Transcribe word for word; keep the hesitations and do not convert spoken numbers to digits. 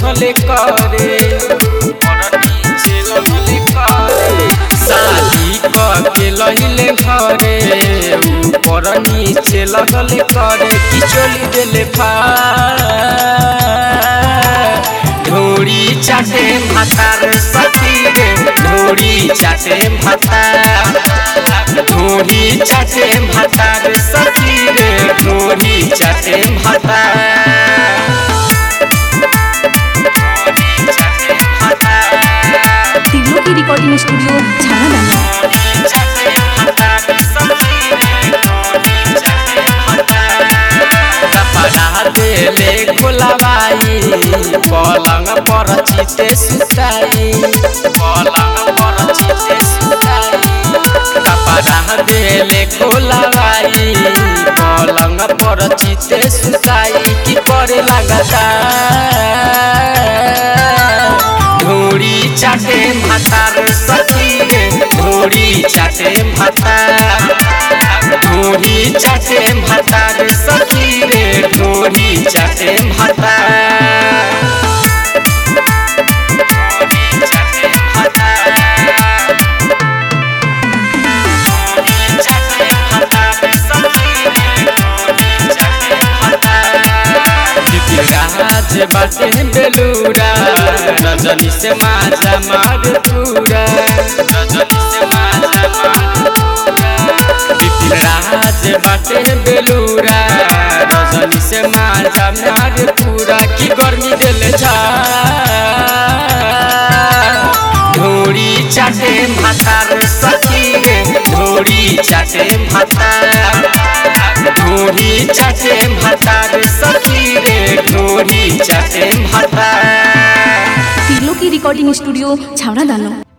लगले करे ऊपर नीचे लगले करे शादी के लहिले घरे ऊपर नीचे लगले करे कि चोली देले फार ढोरी चाटे भातार सखी रे ढोरी चाटे भातार ढोरी चाटे भातार सखी रे ढोरी चाटे भातार तीनों की रिकॉर्डिंग स्टूडियो देले खोलवाई पलंग पर चिते सुताई पलंग पर चिते सुताई कपड़ा देले खोलवाई पलंग पर चिते सुताई की करे लगता ढोरी चाटे भातार सखी रे ढोरी चाटे भातार ढोरी चाटे भातार सखी रे ढोरी चाटे भातार राज बाटे बेलूरा रजनी से माजा मार पूरा रजनी से माजा मार राज बाटे बेलूरा रजनी से माजा मार पूरा की गर्मी देले जा ढोरी चाटे भातार सखी रे ढोरी चाटे भातार ढोरी चाटे भातार सखी रे ढोरी चाटे भातार। तीनों की रिकॉर्डिंग स्टूडियो छावड़ा दानो।